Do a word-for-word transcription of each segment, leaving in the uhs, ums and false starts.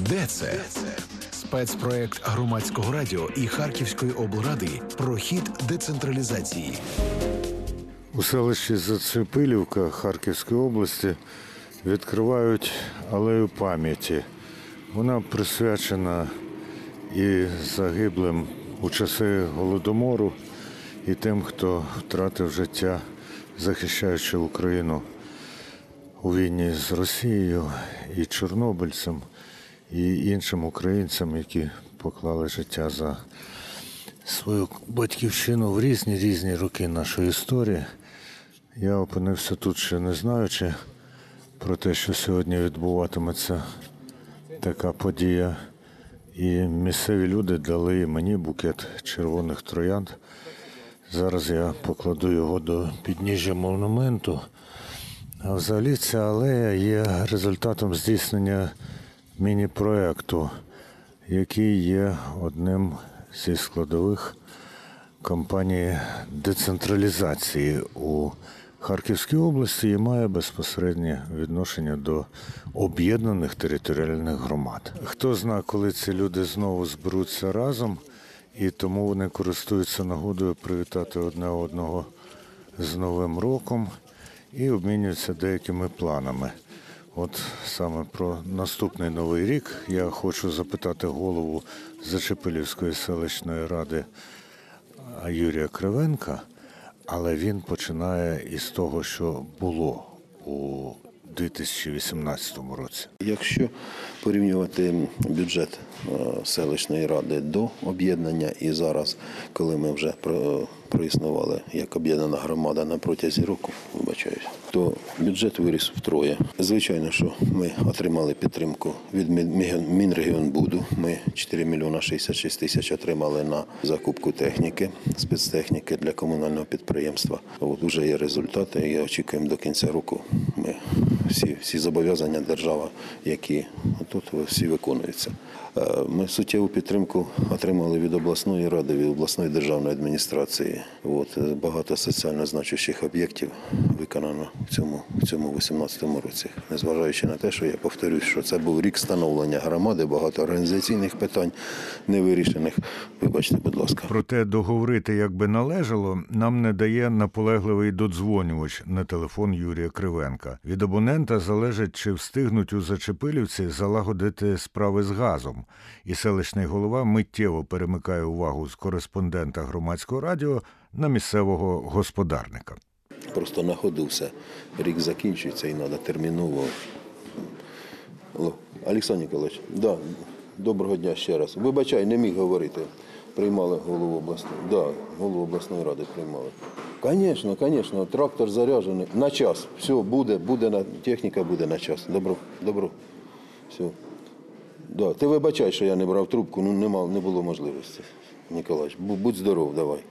Де це? Спецпроект Громадського радіо і Харківської облради про хід децентралізації. У селищі Зачепилівка Харківської області відкривають алею пам'яті. Вона присвячена і загиблим у часи Голодомору, і тим, хто втратив життя, захищаючи Україну у війні з Росією, і чорнобильцям, і іншим українцям, які поклали життя за свою батьківщину в різні-різні роки нашої історії. Я опинився тут, ще не знаючи про те, що сьогодні відбуватиметься така подія. І місцеві люди дали мені букет червоних троянд. Зараз я покладу його до підніжжя монументу. А взагалі ця алея є результатом здійснення міні-проекту, який є одним зі складових кампанії децентралізації у Харківській області і має безпосереднє відношення до об'єднаних територіальних громад. Хто знає, коли ці люди знову зберуться разом, і тому вони користуються нагодою привітати одне одного з Новим роком і обмінюються деякими планами. От саме про наступний Новий рік я хочу запитати голову Зачепилівської селищної ради Юрія Кривенка, але він починає із того, що було у дві тисячі вісімнадцятому році. Якщо порівнювати бюджет селищної ради до об'єднання і зараз, коли ми вже проіснували як об'єднана громада на протязі року, вибачаюсь, то бюджет виріс втроє. Звичайно, що ми отримали підтримку від Мінрегіонбуду. Ми чотири мільйони шістдесят шість тисяч отримали на закупку техніки, спецтехніки для комунального підприємства. От уже є результати, і очікуємо до кінця року. Ми всі, всі зобов'язання держава, які тут всі виконуються. Ми суттєву підтримку отримали від обласної ради, від обласної державної адміністрації. От, багато соціально значущих об'єктів виконано в цьому, в цьому вісімнадцятому році. Незважаючи на те, що я повторюсь, що це був рік становлення громади, багато організаційних питань не вирішених. Вибачте, будь ласка. Проте договорити, як би належало, нам не дає наполегливий додзвонювач на телефон Юрія Кривенка. Від абонента залежить, чи встигнуть у Зачепилівці залагодити справи з газом. І селищний голова миттєво перемикає увагу з кореспондента Громадського радіо на місцевого господарника. Просто на ходу все. Рік закінчується і треба терміново. Алло, Олександр Ніколаївич, да, доброго дня ще раз. Вибачай, не міг говорити. Приймали голову обласної, да, голову обласної ради приймали. Звісно, звісно, трактор заряджений. На час. Все, буде, буде, на, техніка буде на час. Добро, добро. Все. Да, ти вибачай, що я не брав трубку, ну нема, не було можливості. Ніколаївич, будь здоров, давай.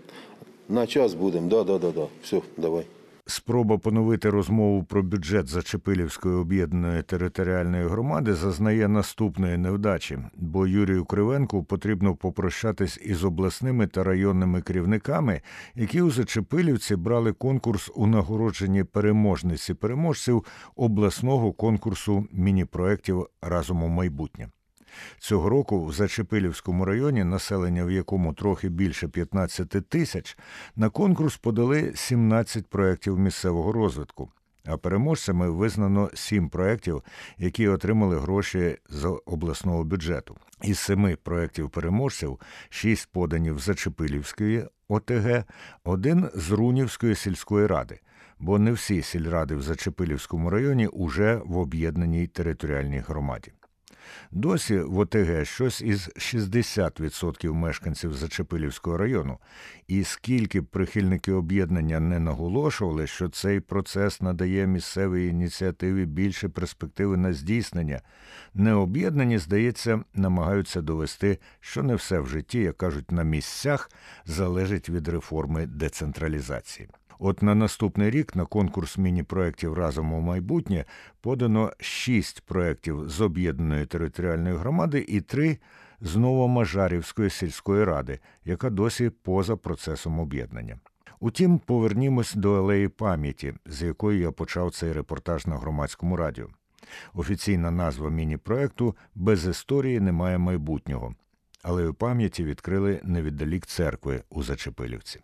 На час будемо, да, да, да, да. Все, давай. Спроба поновити розмову про бюджет Зачепилівської об'єднаної територіальної громади зазнає наступної невдачі, бо Юрію Кривенку потрібно попрощатись із обласними та районними керівниками, які у Зачепилівці брали конкурс у нагородженні переможниці переможців обласного конкурсу міні-проєктів «Разом у майбутнє». Цього року в Зачепилівському районі, населення в якому трохи більше п'ятнадцяти тисяч, на конкурс подали сімнадцять проєктів місцевого розвитку. А переможцями визнано сім проєктів, які отримали гроші з обласного бюджету. Із семи проєктів переможців шість подані в Зачепилівської О Те Ге, один з Рунівської сільської ради, бо не всі сільради в Зачепилівському районі уже в об'єднаній територіальній громаді. Досі в О Те Ге щось із шістдесят відсотків мешканців Зачепилівського району. І скільки б прихильники об'єднання не наголошували, що цей процес надає місцевій ініціативі більше перспективи на здійснення, необ'єднані, здається, намагаються довести, що не все в житті, як кажуть, на місцях, залежить від реформи децентралізації. От на наступний рік на конкурс міні-проєктів «Разом у майбутнє» подано шість проєктів з об'єднаної територіальної громади і три з Новомажарівської сільської ради, яка досі поза процесом об'єднання. Утім, повернімось до алеї пам'яті, з якої я почав цей репортаж на Громадському радіо. Офіційна назва міні-проекту «Без історії немає майбутнього». Алею пам'яті відкрили невіддалік церкви у Зачепилівці.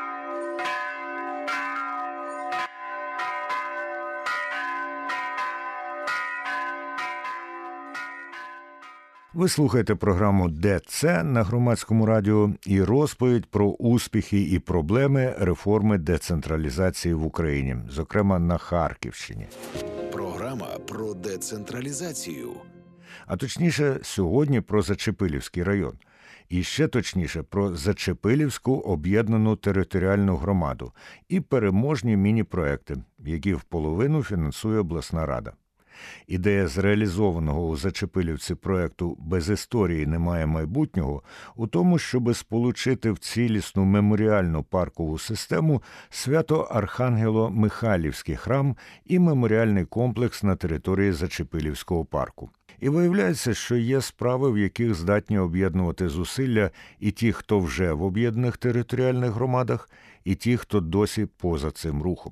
Ви слухаєте програму «Де це» на Громадському радіо і розповідь про успіхи і проблеми реформи децентралізації в Україні, зокрема на Харківщині. Програма про децентралізацію. А точніше, сьогодні про Зачепилівський район. І ще точніше, про Зачепилівську об'єднану територіальну громаду і переможні міні-проекти, які вполовину фінансує обласна рада. Ідея зреалізованого у Зачепилівці проекту «Без історії немає майбутнього» у тому, щоби сполучити в цілісну меморіальну паркову систему Свято-Архангело-Михайлівський храм і меморіальний комплекс на території Зачепилівського парку. І виявляється, що є справи, в яких здатні об'єднувати зусилля і ті, хто вже в об'єднаних територіальних громадах, і ті, хто досі поза цим рухом.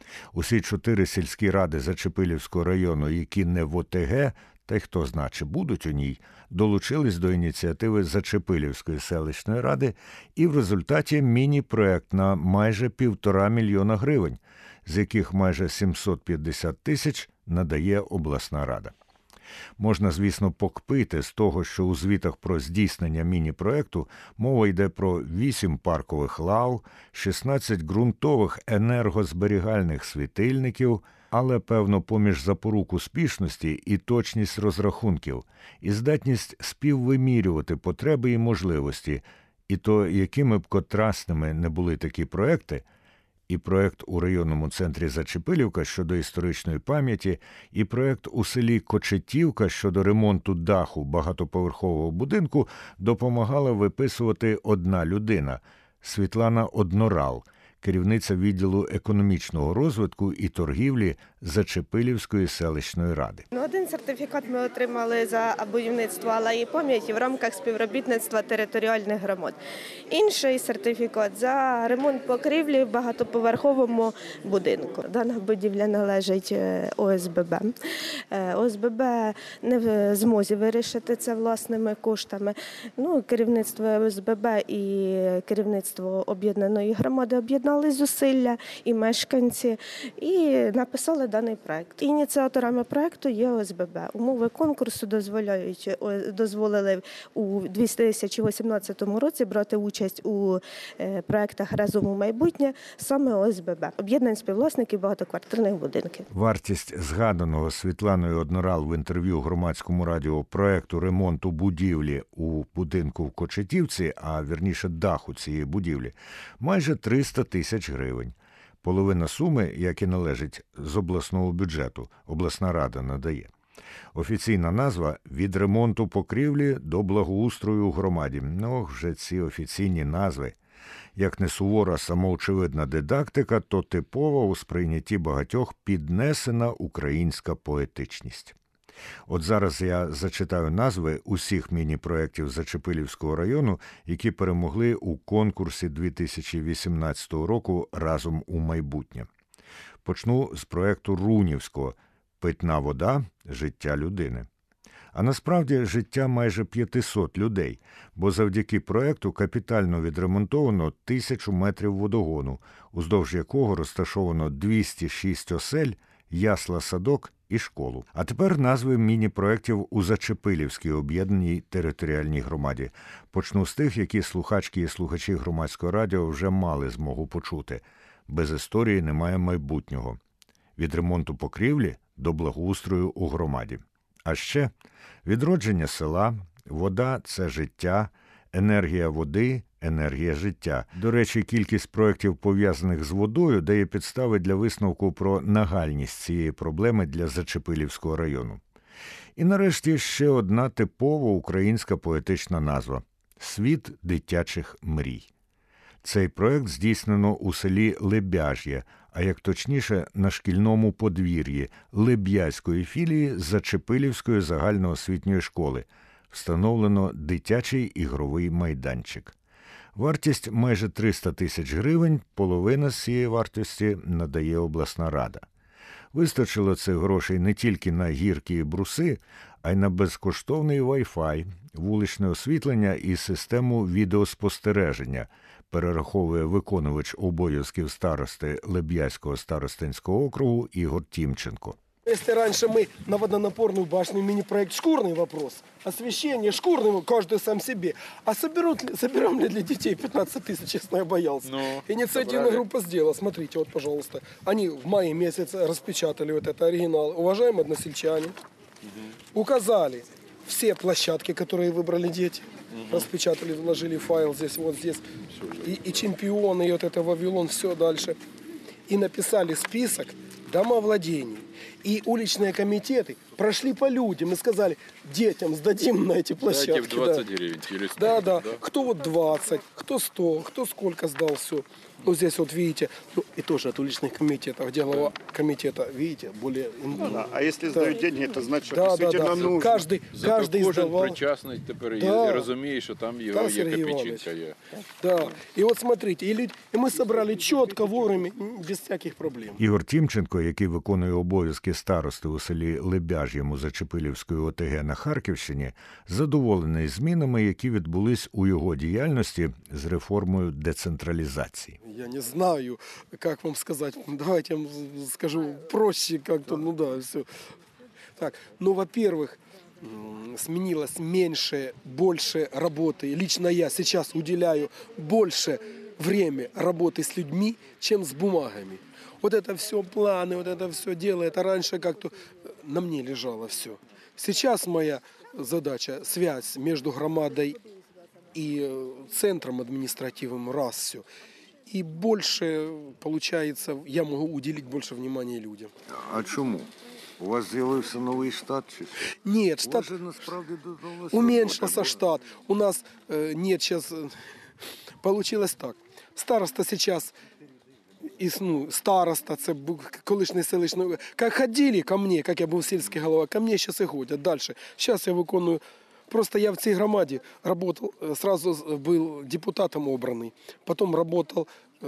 Усі чотири сільські ради Зачепилівського району, які не в ОТГ, та й хто знає, чи будуть у ній, долучились до ініціативи Зачепилівської селищної ради і в результаті міні-проект на майже півтора мільйона гривень, з яких майже сімсот п'ятдесят тисяч надає обласна рада. Можна, звісно, покпити з того, що у звітах про здійснення міні-проекту мова йде про вісім паркових лав, шістнадцять ґрунтових енергозберігальних світильників, але, певно, поміж запорук успішності і точність розрахунків, і здатність співвимірювати потреби і можливості, і то, якими б контрастними не були такі проекти, і проект у районному центрі Зачепилівка щодо історичної пам'яті, і проект у селі Кочетівка щодо ремонту даху багатоповерхового будинку допомагала виписувати одна людина – Світлана Однорал, керівниця відділу економічного розвитку і торгівлі Зачепилівської селищної ради. Один сертифікат ми отримали за будівництво алеї пам'яті в рамках співробітництва територіальних громад. Інший сертифікат за ремонт покрівлі в багатоповерховому будинку. Дана будівля належить О С Б Б. О С Б Б не в змозі вирішити це власними коштами. Ну, керівництво О С Б Б і керівництво об'єднаної громади об'єднали зусилля і мешканці і написали даний проект. Ініціаторами проекту є О С Б Б. Умови конкурсу дозволяють, дозволили у дві тисячі вісімнадцятому році брати участь у проектах «Разом у майбутнє» саме О С Б Б, об'єднань співвласників багатоквартирних будинків. Вартість згаданого Світланою Однорал в інтерв'ю Громадському радіо проекту ремонту будівлі у будинку в Кочетівці, а вірніше даху цієї будівлі, майже триста тисяч гривень. Половина суми, як і належить з обласного бюджету, обласна рада надає. Офіційна назва – «Від ремонту покрівлі до благоустрою у громаді». Ну, вже ці офіційні назви. Як не сувора самоочевидна дидактика, то типова у сприйнятті багатьох піднесена українська поетичність. От зараз я зачитаю назви усіх міні-проєктів Зачепилівського району, які перемогли у конкурсі дві тисячі вісімнадцятого року «Разом у майбутнє». Почну з проєкту Рунівського «Питна вода. Життя людини». А насправді життя майже п'ятисот людей, бо завдяки проєкту капітально відремонтовано тисячу метрів водогону, уздовж якого розташовано двісті шість осель, ясла-садок і школу. А тепер назви міні-проєктів у Зачепилівській об'єднаній територіальній громаді. Почну з тих, які слухачки і слухачі Громадського радіо вже мали змогу почути. «Без історії немає майбутнього». Від ремонту покрівлі до благоустрою у громаді. А ще відродження села, вода – це життя, енергія води, енергія життя. До речі, кількість проєктів, пов'язаних з водою, дає підстави для висновку про нагальність цієї проблеми для Зачепилівського району. І нарешті ще одна типова українська поетична назва – «Світ дитячих мрій». Цей проєкт здійснено у селі Лебяж'є, а як точніше на шкільному подвір'ї Леб'язької філії Зачепилівської загальноосвітньої школи. Встановлено дитячий ігровий майданчик. Вартість майже триста тисяч гривень, половина з цієї вартості надає обласна рада. Вистачило цих грошей не тільки на гірки і бруси, а й на безкоштовний Wi-Fi, вуличне освітлення і систему відеоспостереження, перераховує виконувач обов'язків старости Леб'язького старостинського округу Ігор Тімченко. Если раньше мы на водонапорную башню мини-проект «Шкурный вопрос», освещение шкурным, каждый сам себе, а соберут ли, соберем ли для детей пятнадцать тысяч, честно, я боялся. Ну, Инициативная собрали. группа сделала, смотрите, вот, пожалуйста. Они в мае месяце распечатали вот это оригинал. Уважаемые односельчане, указали все площадки, которые выбрали дети. Распечатали, вложили файл здесь, вот здесь. И, и чемпионы, и вот это Вавилон, все дальше. И написали список домовладений. И уличные комитеты прошли по людям и сказали, детям сдадим на эти площадки. Дайте в двадцать да. гривен или сто. Да, да, Кто вот двадцать, кто сто, кто сколько сдал, все. Ну, здесь вот видите, ну, и тоже от уличных комитетов, где глава комитета, видите, более... Ну, да. А если Да. сдают деньги, это значит, что Да, да, действительно да. нужно. Каждый, Зато каждый кожен сдавал. причасний тепер і- Да. і розуміє, що там його Да, є Сергій копійчинка. Є. Да. И вот смотрите, и, люди, и мы собрали четко, вовремя, м, без всяких проблем. Ігор Тімченко, який виконує обов'язки старости у селі Лебяж'єму Зачепилівської О Те Ге на Харківщині, задоволений змінами, які відбулись у його діяльності з реформою децентралізації. Я не знаю, как вам сказать. Давайте я вам скажу проще как-то, ну да, все. Так, ну, во-первых, м, сменилось меньше, больше работы. Лично я сейчас уделяю больше время работы с людьми, чем с бумагами. Вот это все планы, вот это все дело, это раньше как-то на мне лежало все. Сейчас моя задача, связь между громадой и э, центром административным, раз все. И больше, получается, я могу уделить больше внимания людям. А чому? У вас з'явився новий штат? Чи Нет, штат насправді додалося? уменьшился штат. У нас э, нет сейчас... э, Получилось так. Староста сейчас... Із, ну, староста, це був колишній селищний. Як ходили ко мне, як я був сільський голова, ко мне зараз і ходять далі. Зараз я виконую. Просто я в цій громаді работал, сразу был депутатом обраний, потом работал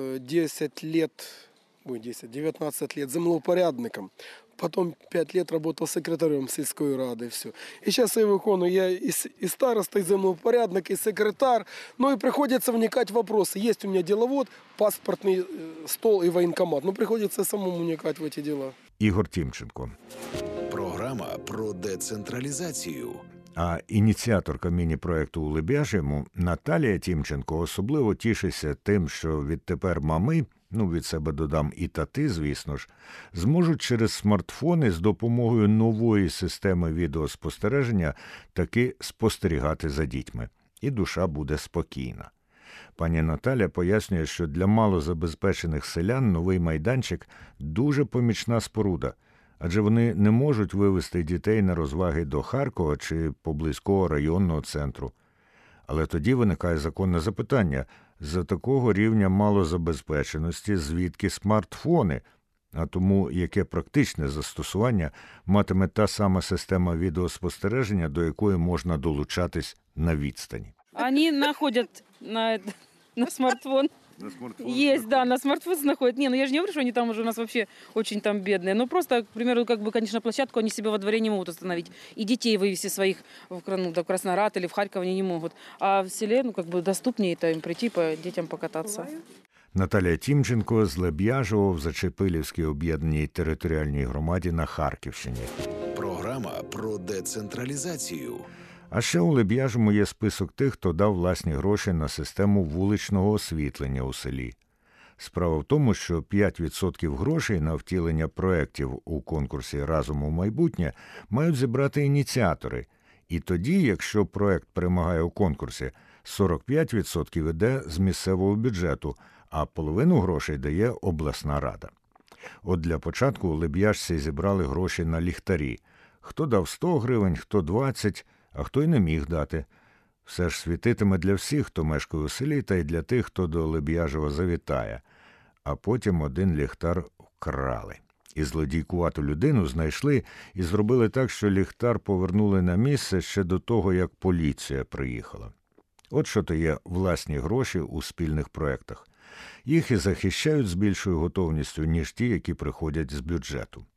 десять лет, ой, десять, девятнадцать лет землеупорядником, потом пять лет работал секретарем сільської ради, все. І зараз я виконую, я і, і староста, і землеупорядник, і секретар, ну і приходиться вникати в вопроси. Є у мене діловод, паспортний стол і воєнкомат, ну приходиться самому вникати в ці діла. Ігор Тімченко. Програма про децентралізацію. А ініціаторка міні-проекту у Лебяж'єму Наталія Тімченко особливо тішиться тим, що відтепер мами, ну від себе додам і тати, звісно ж, зможуть через смартфони з допомогою нової системи відеоспостереження таки спостерігати за дітьми. І душа буде спокійна. Пані Наталя пояснює, що для малозабезпечених селян новий майданчик – дуже помічна споруда, адже вони не можуть вивезти дітей на розваги до Харкова чи поблизького районного центру. Але тоді виникає законне запитання – за такого рівня малозабезпеченості звідки смартфони? А тому яке практичне застосування матиме та сама система відеоспостереження, до якої можна долучатись на відстані? Они находят на, это- на смартфон. На смартфон Есть, да, на смартфон находят. Не, ну я же не говорю, что они там уже у нас вообще очень там бедные. Ну просто, к примеру, как бы, конечно, площадку они себе во дворе не могут установить. И детей вывести своих в, Кра- ну, да, в Красноград или в Харьков они не могут. А в селе, ну как бы доступнее это им прийти, по детям покататься. Наталія Тімченко з Леб'яжого в Зачепилівській об'єднаній територіальній громаді на Харківщині. Програма про децентралізацію. А ще у Леб'яжому є список тих, хто дав власні гроші на систему вуличного освітлення у селі. Справа в тому, що п'ять відсотків грошей на втілення проєктів у конкурсі «Разом у майбутнє» мають зібрати ініціатори. І тоді, якщо проєкт перемагає у конкурсі, сорок п'ять відсотків іде з місцевого бюджету, а половину грошей дає обласна рада. От для початку у Леб'яжці зібрали гроші на ліхтарі. Хто дав сто гривень, хто двадцять, а хто й не міг дати. Все ж світитиме для всіх, хто мешкає у селі, та й для тих, хто до Леб'яжова завітає. А потім один ліхтар вкрали. І злодійкувату людину знайшли і зробили так, що ліхтар повернули на місце ще до того, як поліція приїхала. От що то є власні гроші у спільних проєктах. Їх і захищають з більшою готовністю, ніж ті, які приходять з бюджету.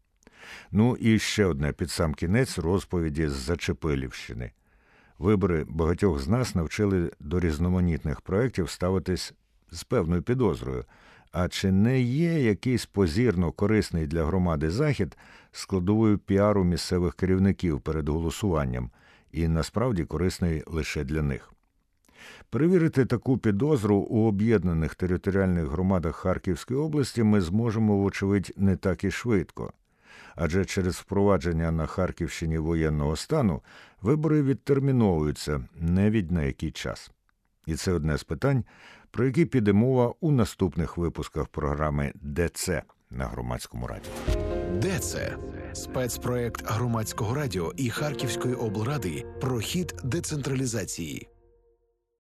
Ну і ще одне під сам кінець розповіді з Зачепилівщини. Вибори багатьох з нас навчили до різноманітних проєктів ставитись з певною підозрою. А чи не є якийсь позірно корисний для громади захід складовою піару місцевих керівників перед голосуванням і насправді корисний лише для них? Перевірити таку підозру у об'єднаних територіальних громадах Харківської області ми зможемо, вочевидь, не так і швидко. Адже через впровадження на Харківщині воєнного стану вибори відтерміновуються невідь на який час. І це одне з питань, про які піде мова у наступних випусках програми «Де це?» на Громадському радіо. Де це? Спецпроєкт Громадського радіо і Харківської облради про хід децентралізації.